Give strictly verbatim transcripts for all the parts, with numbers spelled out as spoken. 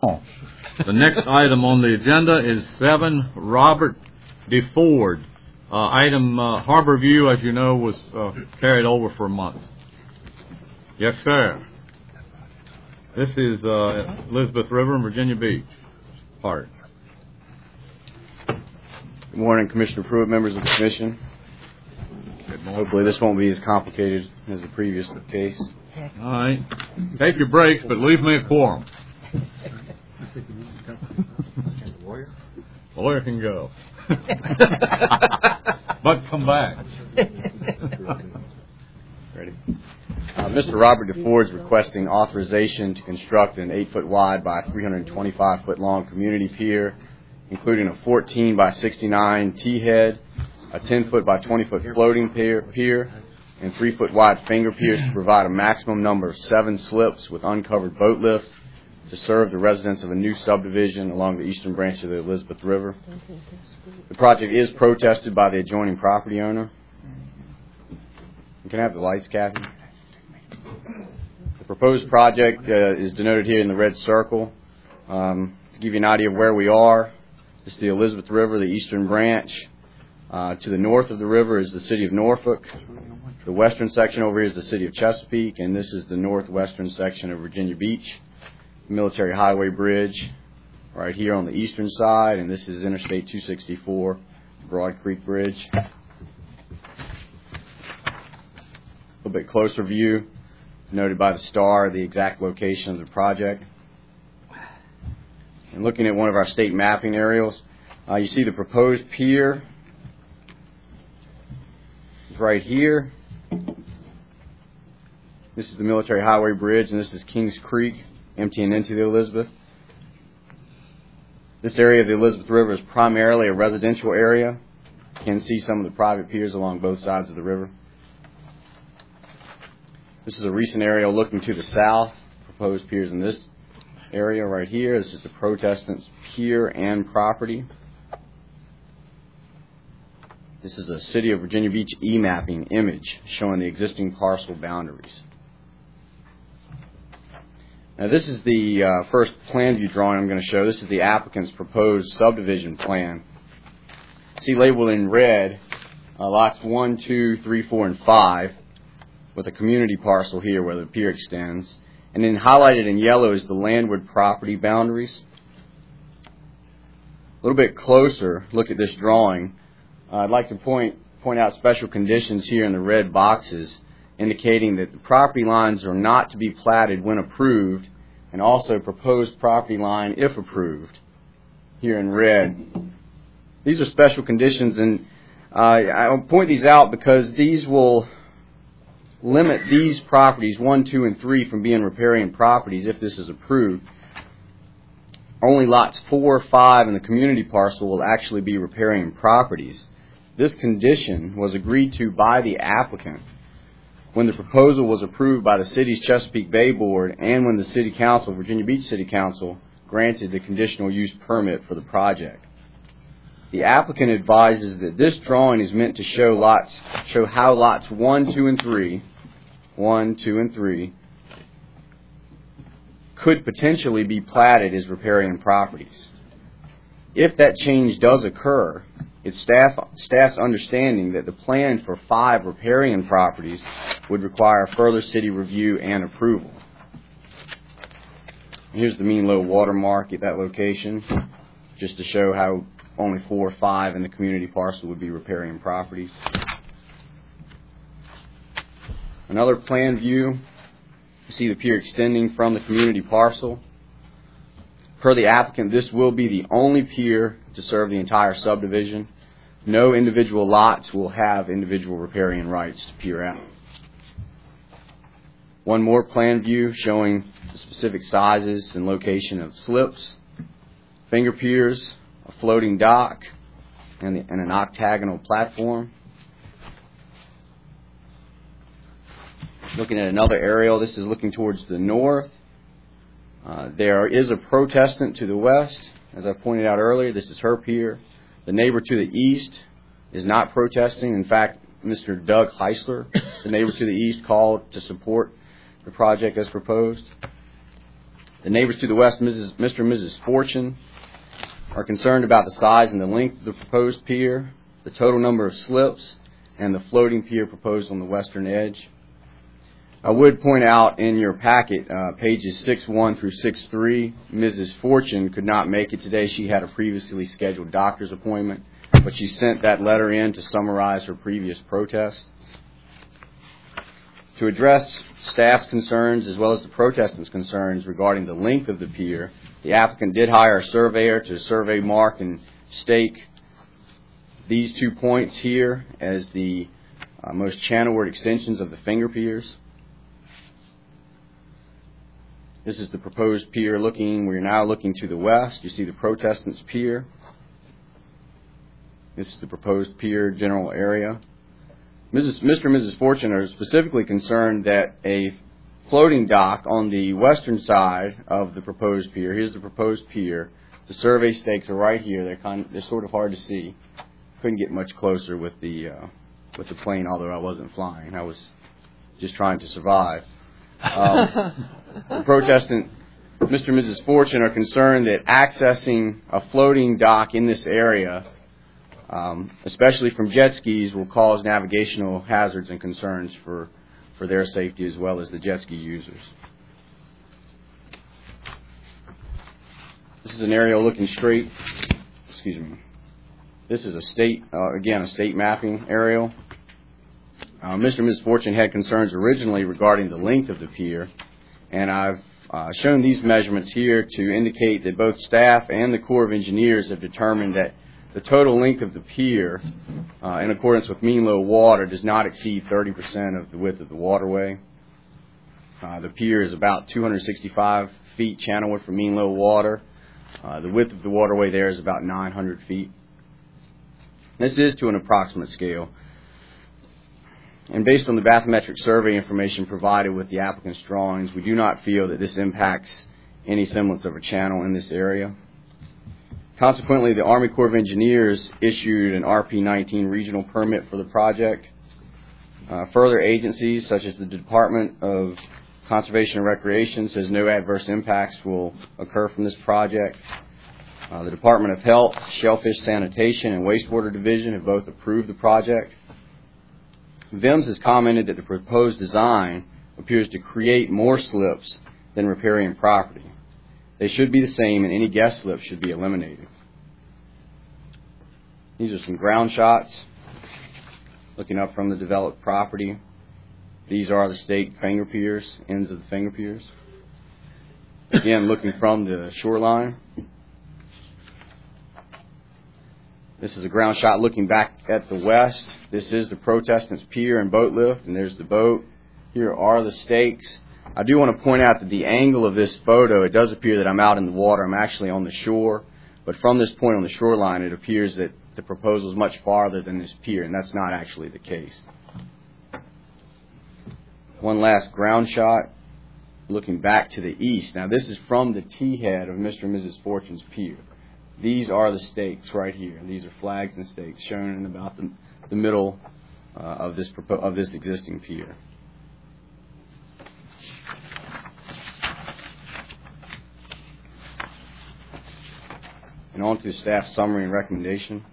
The next item on the agenda is seven, Robert DeFord. Uh, item uh, Harbor View, as you know, was uh, carried over for a month. Yes, sir. This is uh, Elizabeth River and Virginia Beach part. Good morning, Commissioner Pruitt, members of the Commission. Good morning. Hopefully this won't be as complicated as the previous case. All right. Take your breaks, but leave me a quorum. The lawyer? The lawyer can go. But come back. Ready? Uh, Mister Robert DeFord is requesting authorization to construct an eight foot wide by three hundred twenty-five foot long community pier, including a fourteen by sixty-nine T-head, a ten foot by twenty foot floating pier, pier and three foot wide finger piers to provide a maximum number of seven slips with uncovered boat lifts to serve the residents of a new subdivision along the eastern branch of the Elizabeth River. The project is protested by the adjoining property owner. You can have the lights, Kathy. The proposed project uh, is denoted here in the red circle. Um, to give you an idea of where we are, this is the Elizabeth River, the eastern branch. Uh, to the north of the river is the city of Norfolk. The western section over here is the city of Chesapeake, and this is the northwestern section of Virginia Beach. Military Highway Bridge right here on the eastern side, and this is Interstate two sixty-four, Broad Creek Bridge. A little bit closer view, noted by the star, the exact location of the project. And looking at one of our state mapping aerials, uh, you see the proposed pier is right here. This is the Military Highway Bridge, and this is Kings Creek, emptying into the Elizabeth. This area of the Elizabeth River is primarily a residential area. You can see some of the private piers along both sides of the river. This is a recent aerial looking to the south. Proposed piers in this area right here. This is the protestant's pier and property. This is a City of Virginia Beach e-mapping image showing the existing parcel boundaries. Now this is the uh, first plan view drawing I'm going to show. This is the applicant's proposed subdivision plan. See labeled in red uh, lots one, two, three, four, and five with a community parcel here where the pier extends. And then highlighted in yellow is the landward property boundaries. A little bit closer look at this drawing. Uh, I'd like to point, point out special conditions here in the red boxes, indicating that the property lines are not to be platted when approved, and also proposed property line if approved, here in red. These are special conditions, and uh, I'll point these out because these will limit these properties, one, two, and three, from being riparian properties if this is approved. Only lots four, five, and the community parcel will actually be riparian properties. This condition was agreed to by the applicant when the proposal was approved by the city's Chesapeake Bay Board and when the City Council, Virginia Beach City Council, granted the conditional use permit for the project. The applicant advises that this drawing is meant to show lots, show how lots one, two, and three, one, two, and three, could potentially be platted as riparian properties. If that change does occur, it's staff, staff's understanding that the plan for five riparian properties would require further city review and approval. Here's the mean low water mark at that location, just to show how only four or five in the community parcel would be riparian properties. Another plan view, you see the pier extending from the community parcel. Per the applicant, this will be the only pier to serve the entire subdivision. No individual lots will have individual riparian rights to pier out. One more plan view showing the specific sizes and location of slips, finger piers, a floating dock, and, the, and an octagonal platform. Looking at another aerial, this is looking towards the north. Uh, there is a protestant to the west. As I pointed out earlier, this is her pier. The neighbor to the east is not protesting. In fact, Mister Doug Heisler, the neighbor to the east, called to support the project as proposed. The neighbors to the west, Missus Mister and Missus Fortune, are concerned about the size and the length of the proposed pier, the total number of slips, and the floating pier proposed on the western edge. I would point out in your packet, uh, pages six one through six three, Missus Fortune could not make it today. She had a previously scheduled doctor's appointment, but she sent that letter in to summarize her previous protest. To address staff's concerns as well as the protestants' concerns regarding the length of the pier, the applicant did hire a surveyor to survey, mark, and stake these two points here as the uh, most channelward extensions of the finger piers. This is the proposed pier looking, we're now looking to the west. You see the protestants' pier. This is the proposed pier general area. Missus Mister and Missus Fortune are specifically concerned that a floating dock on the western side of the proposed pier, here's the proposed pier, the survey stakes are right here, they're, kind of, they're sort of hard to see. Couldn't get much closer with the, uh, with the plane, although I wasn't flying. I was just trying to survive. Um, the protestant, Mister and Missus Fortune, are concerned that accessing a floating dock in this area, um, especially from jet skis, will cause navigational hazards and concerns for, for their safety as well as the jet ski users. This is an aerial looking straight. Excuse me. This is a state, uh, again, a state mapping aerial. Uh, Mister and Missus Fortune had concerns originally regarding the length of the pier, and I've uh, shown these measurements here to indicate that both staff and the Corps of Engineers have determined that the total length of the pier, uh, in accordance with mean low water, does not exceed thirty percent of the width of the waterway. Uh, the pier is about two hundred sixty-five feet channelward from mean low water. Uh, the width of the waterway there is about nine hundred feet. This is to an approximate scale. And based on the bathymetric survey information provided with the applicant's drawings, we do not feel that this impacts any semblance of a channel in this area. Consequently, the Army Corps of Engineers issued an R P nineteen regional permit for the project. Uh, further agencies, such as the Department of Conservation and Recreation, says no adverse impacts will occur from this project. Uh, the Department of Health, Shellfish Sanitation, and Wastewater Division have both approved the project. V I M S has commented that the proposed design appears to create more slips than riparian property. They should be the same, and any guest slips should be eliminated. These are some ground shots looking up from the developed property. These are the staked finger piers, ends of the finger piers. Again, looking from the shoreline. This is a ground shot looking back at the west. This is the protestants' pier and boat lift, and there's the boat. Here are the stakes. I do want to point out that the angle of this photo, it does appear that I'm out in the water. I'm actually on the shore. But from this point on the shoreline, it appears that the proposal is much farther than this pier, and that's not actually the case. One last ground shot looking back to the east. Now, this is from the T-head of Mister and Missus Fortune's pier. These are the stakes right here. These are flags and stakes shown in about the, the middle uh, of this of this existing pier. And on to staff summary and recommendation.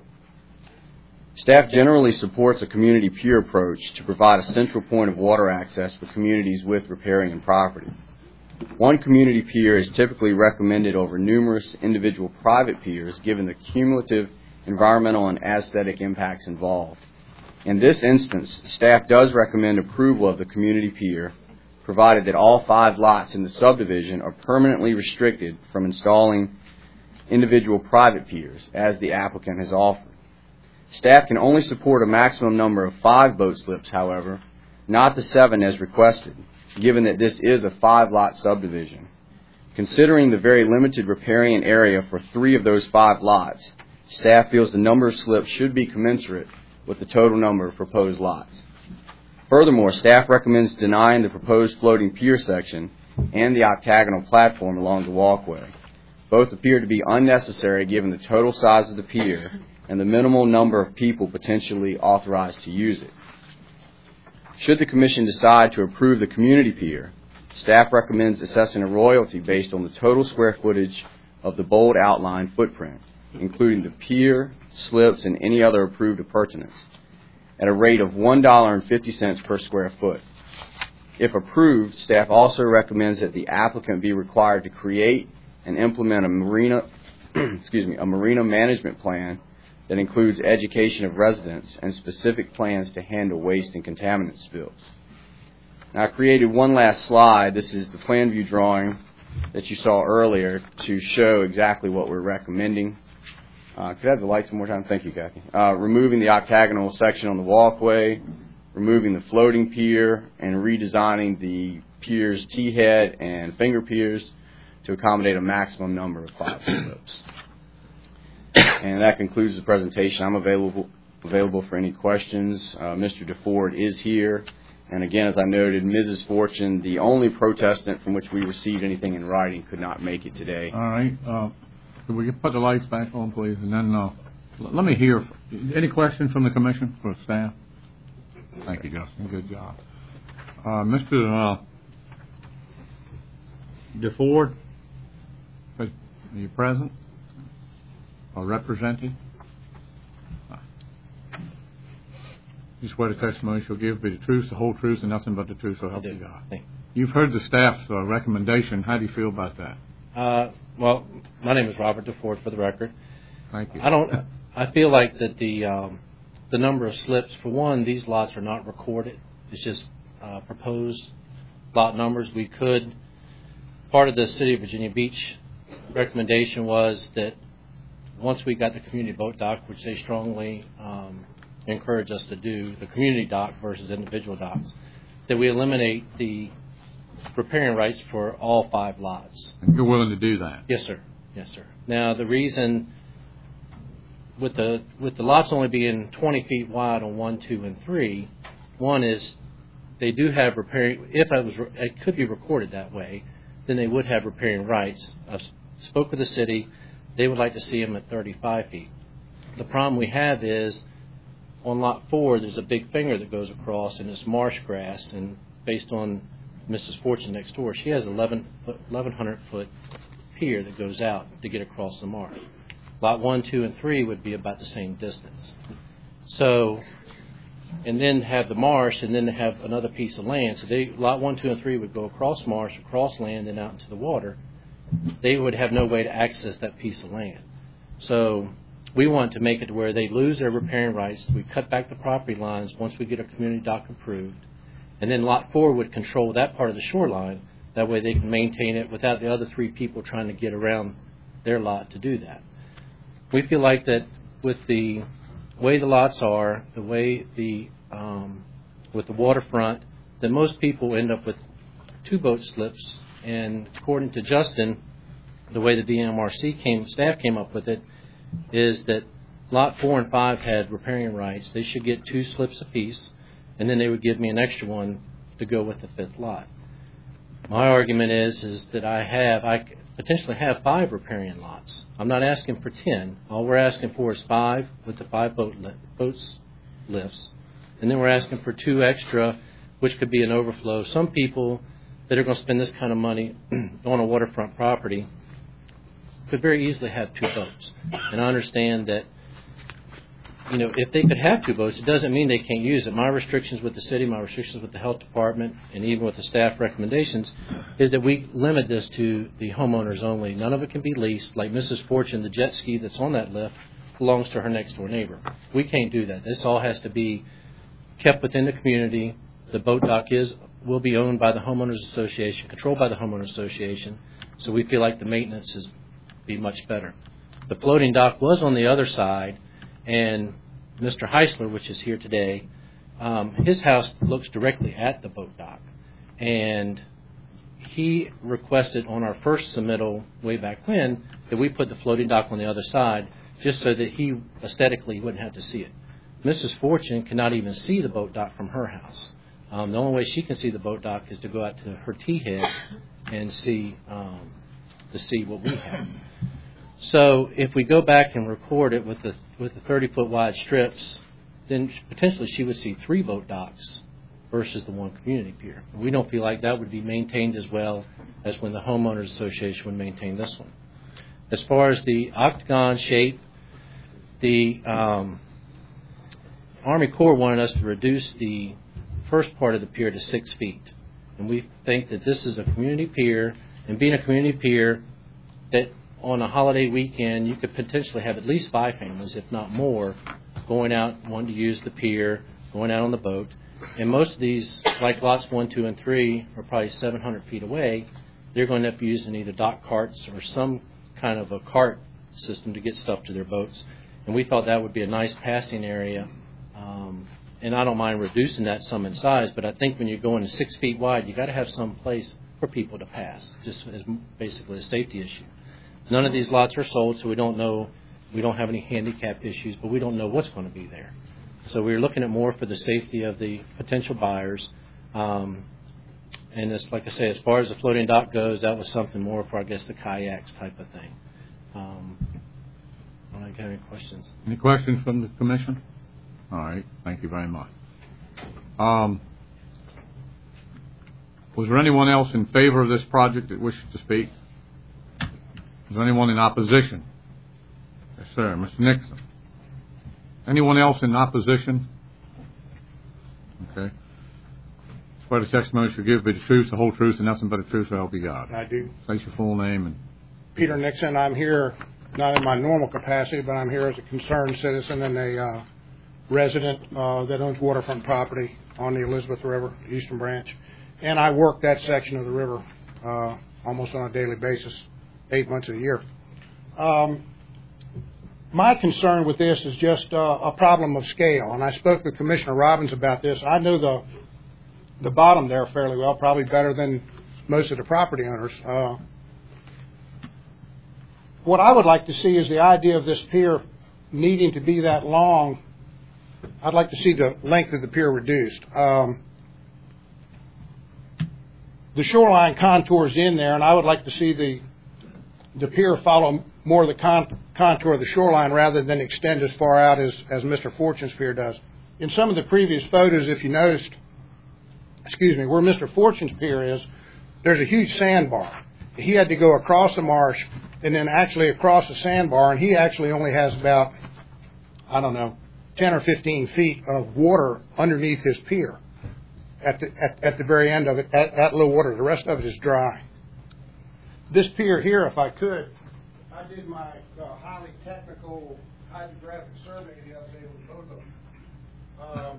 Staff generally supports a community pier approach to provide a central point of water access for communities with riparian property. One community pier is typically recommended over numerous individual private piers given the cumulative environmental and aesthetic impacts involved. In this instance, staff does recommend approval of the community pier, provided that all five lots in the subdivision are permanently restricted from installing individual private piers, as the applicant has offered. Staff can only support a maximum number of five boat slips, however, not the seven as requested, given that this is a five-lot subdivision. Considering the very limited riparian area for three of those five lots, staff feels the number of slips should be commensurate with the total number of proposed lots. Furthermore, staff recommends denying the proposed floating pier section and the octagonal platform along the walkway. Both appear to be unnecessary given the total size of the pier and the minimal number of people potentially authorized to use it. Should the Commission decide to approve the community pier, Staff recommends assessing a royalty based on the total square footage of the bold outline footprint, including the pier, slips, and any other approved appurtenance, at a rate of one dollar and fifty cents per square foot. If approved, staff also recommends that the applicant be required to create and implement a marina, excuse me, a marina management plan that includes education of residents and specific plans to handle waste and contaminant spills. Now, I created one last slide. This is the plan view drawing that you saw earlier to show exactly what we're recommending. Uh, could I have the lights one more time? Thank you, Kathy. Uh, removing the octagonal section on the walkway, removing the floating pier, and redesigning the pier's T-head and finger piers to accommodate a maximum number of cloud slips. And that concludes the presentation. I'm available available for any questions. Uh, Mister DeFord is here. And again, as I noted, Missus Fortune, the only protestant from which we received anything in writing, could not make it today. All right. Uh, could we put the lights back on, please? And then uh, l- let me hear. Any questions from the commission for staff? Thank you, Justin. Good job. Uh, Mister Uh, DeFord? are you present or representing? You swear the testimony shall give be the truth, the whole truth, and nothing but the truth, so help you God. Thank You've heard the staff's uh, recommendation. How do you feel about that? you. Uh, well, my name is Robert DeFord, for the record. Thank you. I don't. I feel like that the um, the number of slips. For one, these lots are not recorded. It's just uh, proposed lot numbers. We could. Part of the City of Virginia Beach recommendation was that once we got the community boat dock, which they strongly um, encourage us to do, the community dock versus individual docks, that we eliminate the riparian rights for all five lots. And you're willing to do that? Yes, sir. Yes, sir. Now, the reason with the with the lots only being twenty feet wide on one, two, and three, one is they do have riparian. If it was, it could be recorded that way, then they would have riparian rights. I spoke with the city; they would like to see them at thirty-five feet. The problem we have is on lot four, there's a big finger that goes across, and it's marsh grass. And based on Missus Fortune next door, she has eleven hundred foot pier that goes out to get across the marsh. Lot one, two, and three would be about the same distance. So, and then have the marsh, and then have another piece of land. So they, lot one, two, and three would go across marsh, across land, and out into the water. They would have no way to access that piece of land. So we want to make it to where they lose their riparian rights. We cut back the property lines once we get a community dock approved. And then lot four would control that part of the shoreline. That way they can maintain it without the other three people trying to get around their lot to do that. We feel like that with the way the lots are, the way the, um, with the waterfront, that most people end up with two boat slips. And according to Justin, the way the D M R C came, staff came up with it, is that lot four and five had riparian rights. They should get two slips apiece, and then they would give me an extra one to go with the fifth lot. My argument is is that I have I potentially have five riparian lots. I'm not asking for ten. All we're asking for is five with the five boat li- boats lifts, and then we're asking for two extra, which could be an overflow. Some people that are going to spend this kind of money on a waterfront property could very easily have two boats. And I understand that, you know, if they could have two boats, it doesn't mean they can't use it. My restrictions with the city, my restrictions with the health department, and even with the staff recommendations, is that we limit this to the homeowners only. None of it can be leased. Like Missus Fortune, the jet ski that's on that lift belongs to her next door neighbor. We can't do that. This all has to be kept within the community. The boat dock is will be owned by the homeowners association, controlled by the homeowners association. So we feel like the maintenance is be much better. The floating dock was on the other side, and Mister Heisler, which is here today, um, his house looks directly at the boat dock, and he requested on our first submittal way back when that we put the floating dock on the other side just so that he aesthetically wouldn't have to see it. Missus Fortune cannot even see the boat dock from her house. Um, the only way she can see the boat dock is to go out to her T-head and see um, to see what we have. So if we go back and record it with the with the thirty foot wide strips, then potentially she would see three boat docks versus the one community pier. We don't feel like that would be maintained as well as when the homeowners association would maintain this one. As far as the octagon shape, the um, Army Corps wanted us to reduce the first part of the pier to six feet. And we think that this is a community pier, and being a community pier, that on a holiday weekend you could potentially have at least five families, if not more, going out, wanting to use the pier, going out on the boat. And most of these, like lots one, two, and three, are probably seven hundred feet away. They're going to end up using either dock carts or some kind of a cart system to get stuff to their boats. And we thought that would be a nice passing area. Um, and I don't mind reducing that some in size, but I think when you're going six feet wide, you got to have some place for people to pass, just as basically a safety issue. None of these lots are sold, so we don't know, we don't have any handicap issues, but we don't know what's going to be there. So we're looking at more for the safety of the potential buyers. Um, and it's like I say, as far as the floating dock goes, that was something more for, I guess, the kayaks type of thing. Um, I don't know if you have any questions. Any questions from the commission? All right, thank you very much. Um, was there anyone else in favor of this project that wishes to speak? Is there anyone in opposition? Yes, sir. Mister Nixon. Anyone else in opposition? Okay. Swear the testimony shall give be the truth, the whole truth, and nothing but the truth, so help you God. I do. State your full name and. Peter Nixon. I'm here not in my normal capacity, but I'm here as a concerned citizen and a uh, resident uh, that owns waterfront property on the Elizabeth River, Eastern Branch. And I work that section of the river uh, almost on a daily basis, eight months of the year. Um, my concern with this is just uh, a problem of scale, and I spoke with Commissioner Robbins about this. I know the the bottom there fairly well, probably better than most of the property owners. Uh, what I would like to see is the idea of this pier needing to be that long. I'd like to see the length of the pier reduced. Um, the shoreline contours in there, and I would like to see the the pier follow more of the con- contour of the shoreline rather than extend as far out as, as Mister Fortune's pier does. In some of the previous photos, if you noticed, excuse me, where Mister Fortune's pier is, there's a huge sandbar. He had to go across the marsh and then actually across the sandbar, and he actually only has about, I don't know, ten or fifteen feet of water underneath his pier at the, at, at the very end of it, at, at low water. The rest of it is dry. This pier here, if I could, I did my uh, highly technical hydrographic survey the other day with both of them. Um,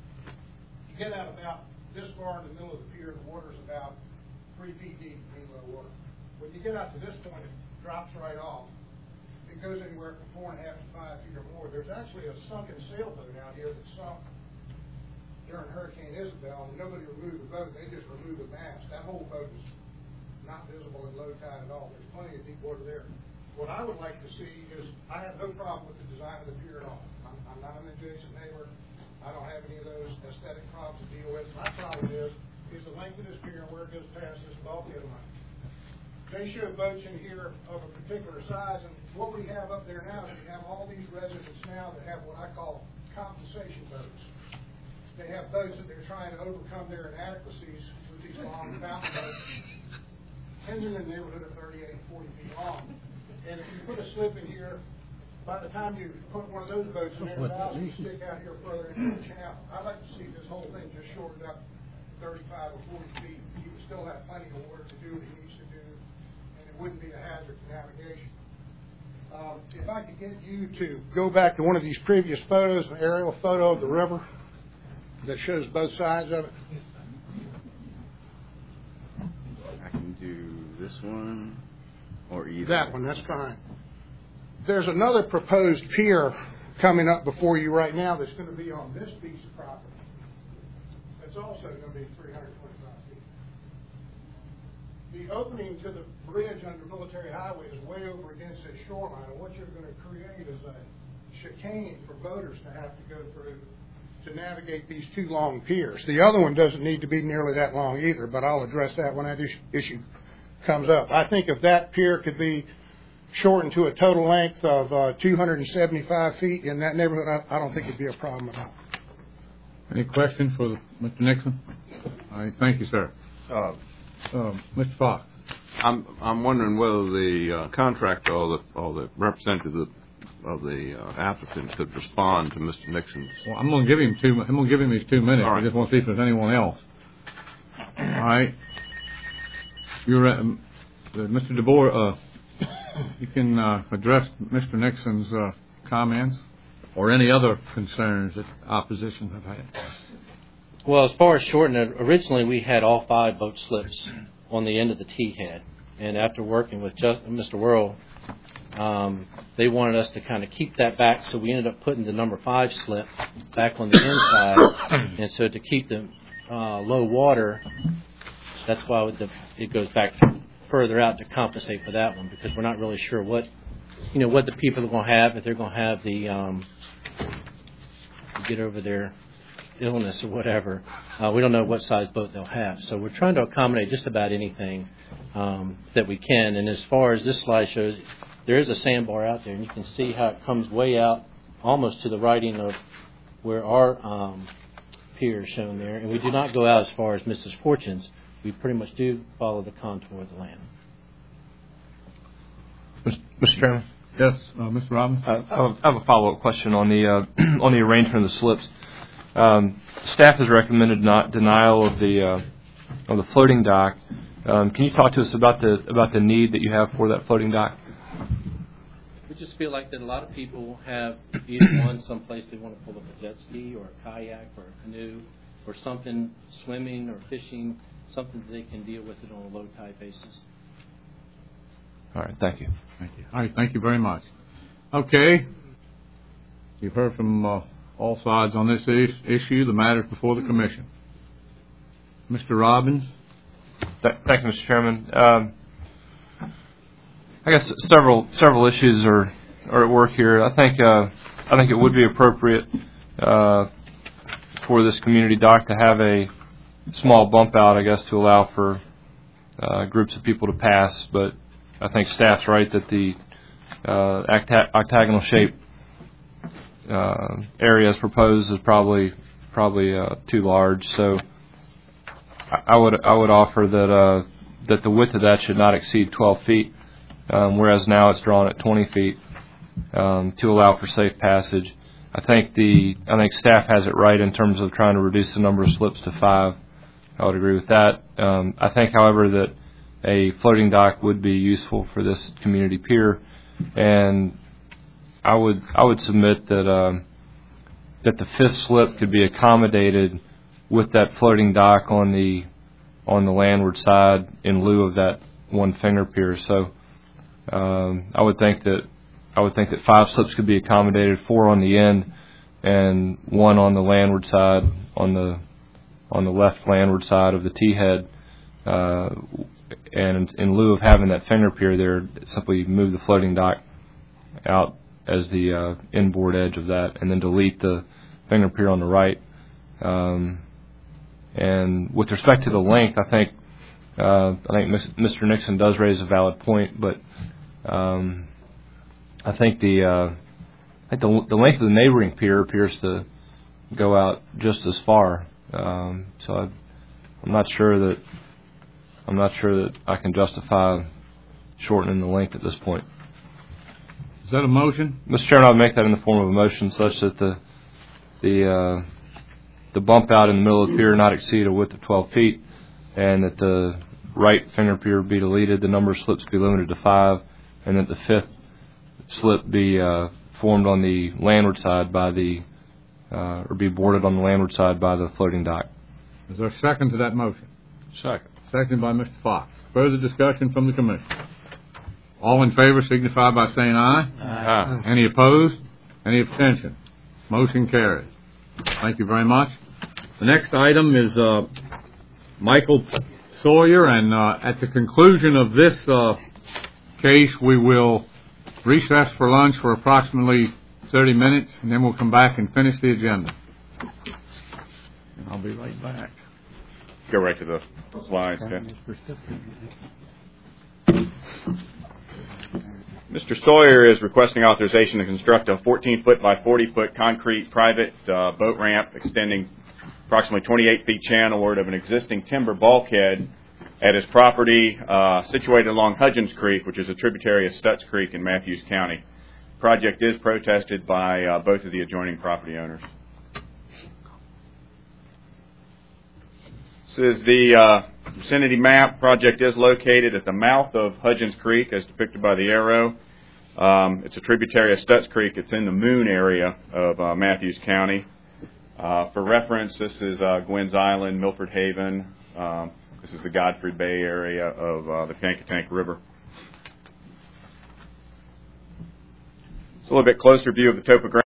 you get out about this far in the middle of the pier, the water's about three feet deep, mean low water. When you get out to this point, it drops right off. It goes anywhere from four and a half to five feet or more. There's actually a sunken sailboat out here that sunk during Hurricane Isabel, and nobody removed the boat. They just removed the mast. That whole boat is not visible at low tide at all. There's plenty of deep water there. What I would like to see is, I have no problem with the design of the pier at all. I'm, I'm not an adjacent neighbor. I don't have any of those aesthetic problems to deal with. My problem is, is the length of this pier and where it goes past this bulkhead line. They show boats in here of a particular size, and what we have up there now is we have all these residents now that have what I call compensation boats. They have boats that they're trying to overcome their inadequacies with these long fountain boats, tending in the neighborhood of thirty-eight, forty feet long. And if you put a slip in here, by the time you put one of those boats in there, the bows will stick out here further into the channel. I'd like to see this whole thing just shortened up thirty-five or forty feet. You would still have plenty of water to do what it needs to do, and it wouldn't be a hazard to navigation. Um, if I could get you to go back to one of these previous photos, an aerial photo of the river that shows both sides of it. I can do this one or either. That one, that's fine. There's another proposed pier coming up before you right now that's going to be on this piece of property. It's also going to be three hundred twenty-five feet. The opening to the bridge under Military Highway is way over against this shoreline. What you're going to create is a chicane for boaters to have to go through to navigate these two long piers. The other one doesn't need to be nearly that long either, but I'll address that when that issue comes up. I think if that pier could be shortened to a total length of uh, two hundred seventy-five feet in that neighborhood, I, I don't think it'd be a problem at all. Any questions for Mister Nixon? All right, thank you, sir. Uh, Uh, Mister Fox. I'm I'm wondering whether the uh, contractor or the or the representative of the uh, applicant could respond to Mister Nixon's. Well, I'm going to give him two. I'm going to give him these two minutes. All right. I just want to see if there's anyone else. All right. You're uh, Mister DeBoer. Uh, you can uh, address Mister Nixon's uh, comments or any other concerns that opposition have had. Well, as far as shortening it, originally we had all five boat slips on the end of the T head, and after working with just, Mister Worrell, um, they wanted us to kind of keep that back, so we ended up putting the number five slip back on the inside, and so to keep the uh, low water, that's why the, it goes back further out to compensate for that one, because we're not really sure what, you know, what the people are going to have, if they're going to have the um, get over their illness or whatever. Uh, we don't know what size boat they'll have. So we're trying to accommodate just about anything um, that we can. And as far as this slide shows, there is a sandbar out there, and you can see how it comes way out almost to the writing of where our um, pier is shown there. And we do not go out as far as Missus Fortune's. We pretty much do follow the contour of the land. Mister Chairman? Yes, uh, Mister Robbins? Uh, I have a follow-up question on the uh, on the arrangement of the slips. Um, staff has recommended not denial of the uh, of the floating dock. Um, can you talk to us about the about the need that you have for that floating dock? We just feel like that a lot of people have either one someplace they want to pull up a jet ski or a kayak or a canoe or something, swimming or fishing, something that they can deal with it on a low tide basis. All right, thank you. Thank you. All right, thank you very much. Okay. You've heard from uh, all sides on this is- issue. The matter is before the commission. Mister Robbins? Th- thank you, Mister Chairman. Um, I guess several several issues are, are at work here. I think uh, I think it would be appropriate uh, for this community dock to have a small bump out, I guess, to allow for uh, groups of people to pass. But I think staff's right that the uh, octa- octagonal shape uh, area as proposed is probably probably uh, too large. So I would I would offer that uh, that the width of that should not exceed twelve feet, um, whereas now it's drawn at twenty feet um, to allow for safe passage. I think the I think staff has it right in terms of trying to reduce the number of slips to five. I would agree with that. Um, I think, however, that a floating dock would be useful for this community pier, and I would I would submit that um, that the fifth slip could be accommodated with that floating dock on the on the landward side in lieu of that one finger pier. So um, I would think that I would think that five slips could be accommodated, four on the end, and one on the landward side on the on the left landward side of the T head. Uh, and in lieu of having that finger pier there, simply move the floating dock out as the uh, inboard edge of that, and then delete the finger pier on the right. Um, and with respect to the length, I think uh, I think Mister Nixon does raise a valid point, but um, I think the uh, I think the, the length of the neighboring pier appears to go out just as far. Um, so I, I'm not sure that I'm not sure that I can justify shortening the length at this point. Is that a motion? Mister Chairman, I would make that in the form of a motion such that the the uh, the bump out in the middle of the pier not exceed a width of twelve feet, and that the right finger pier be deleted, the number of slips be limited to five, and that the fifth slip be uh, formed on the landward side by the uh, or be boarded on the landward side by the floating dock. Is there a second to that motion? Second. Seconded by Mister Fox. Further discussion from the commission. All in favor signify by saying aye. Aye. Any opposed? Any abstention? Motion carries. Thank you very much. The next item is uh, Michael Sawyer, and uh, at the conclusion of this uh, case, we will recess for lunch for approximately thirty minutes, and then we'll come back and finish the agenda. And I'll be right back. Go right to the slides, okay? Mister Sawyer is requesting authorization to construct a fourteen foot by forty foot concrete private uh, boat ramp extending approximately twenty-eight feet channelward of an existing timber bulkhead at his property uh, situated along Hudgens Creek, which is a tributary of Stutz Creek in Matthews County. The project is protested by uh, both of the adjoining property owners. This is the uh, vicinity map. Project is located at the mouth of Hudgens Creek, as depicted by the arrow. Um, it's a tributary of Stutz Creek. It's in the Moon area of uh, Matthews County. Uh, for reference, this is uh, Gwynn's Island, Milford Haven. Um, this is the Godfrey Bay area of uh, the Pankatank River. It's a little bit closer view of the topography.